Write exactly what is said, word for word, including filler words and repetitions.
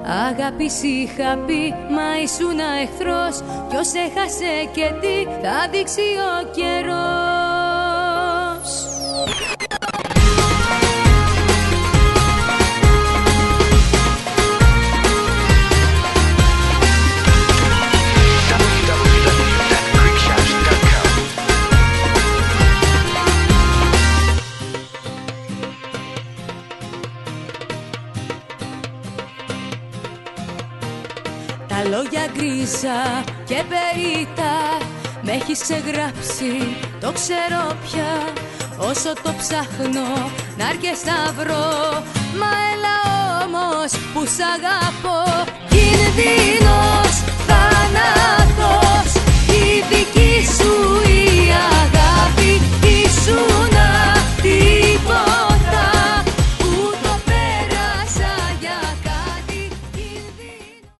Αγάπη είχα πει, μα ήσουν εχθρός. Ποιος έχασε και τι θα δείξει ο καιρός. Τα λόγια γκρίζα και περίτα μ' έχεις ξεγράψει, το ξέρω πια. Όσο το ψάχνω να αρκες να βρω, μα έλα όμως που σ' αγαπώ. Κινδύνος, θάνατος, η δική σου η αγάπη.